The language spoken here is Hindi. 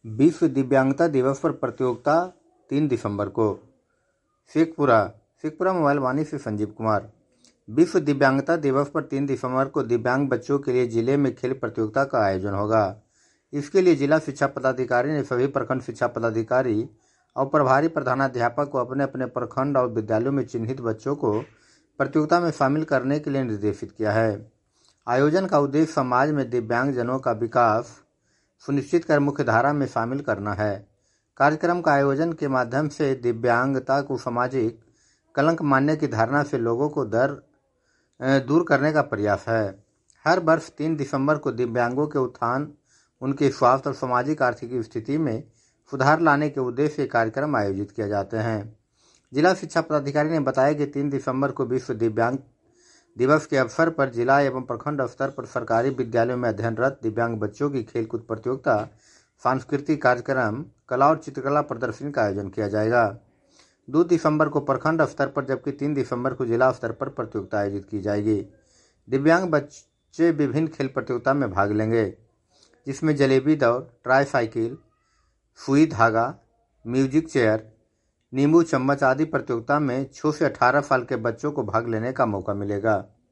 विश्व दिव्यांगता दिवस पर प्रतियोगिता 3 दिसंबर को। शेखपुरा मोबाइल वाणी से संजीव कुमार। विश्व दिव्यांगता दिवस पर 3 दिसंबर को दिव्यांग बच्चों के लिए जिले में खेल प्रतियोगिता का आयोजन होगा। इसके लिए जिला शिक्षा पदाधिकारी ने सभी प्रखंड शिक्षा पदाधिकारी और प्रभारी प्रधानाध्यापक को अपने अपने प्रखंड और विद्यालयों में चिन्हित बच्चों को प्रतियोगिता में शामिल करने के लिए निर्देशित किया है। आयोजन का उद्देश्य समाज में दिव्यांगजनों का विकास सुनिश्चित कर मुख्यधारा में शामिल करना है। कार्यक्रम का आयोजन के माध्यम से दिव्यांगता को सामाजिक कलंक मानने की धारणा से लोगों को दूर करने का प्रयास है। हर वर्ष 3 दिसंबर को दिव्यांगों के उत्थान, उनके स्वास्थ्य और सामाजिक आर्थिक स्थिति में सुधार लाने के उद्देश्य से कार्यक्रम आयोजित किए जाते हैं। जिला शिक्षा पदाधिकारी ने बताया कि 3 दिसंबर को विश्व दिव्यांग दिवस के अवसर पर जिला एवं प्रखंड स्तर पर सरकारी विद्यालयों में अध्ययनरत दिव्यांग बच्चों की खेलकूद प्रतियोगिता, सांस्कृतिक कार्यक्रम, कला और चित्रकला प्रदर्शनी का आयोजन किया जाएगा। 2 दिसंबर को प्रखंड स्तर पर जबकि 3 दिसंबर को जिला स्तर पर प्रतियोगिता आयोजित की जाएगी। दिव्यांग बच्चे विभिन्न खेल प्रतियोगिता में भाग लेंगे, जिसमें जलेबी दौड़, ट्राई साइकिल, सुई धागा, म्यूजिक चेयर, नींबू चम्मच आदि प्रतियोगिता में 6 से 18 साल के बच्चों को भाग लेने का मौका मिलेगा।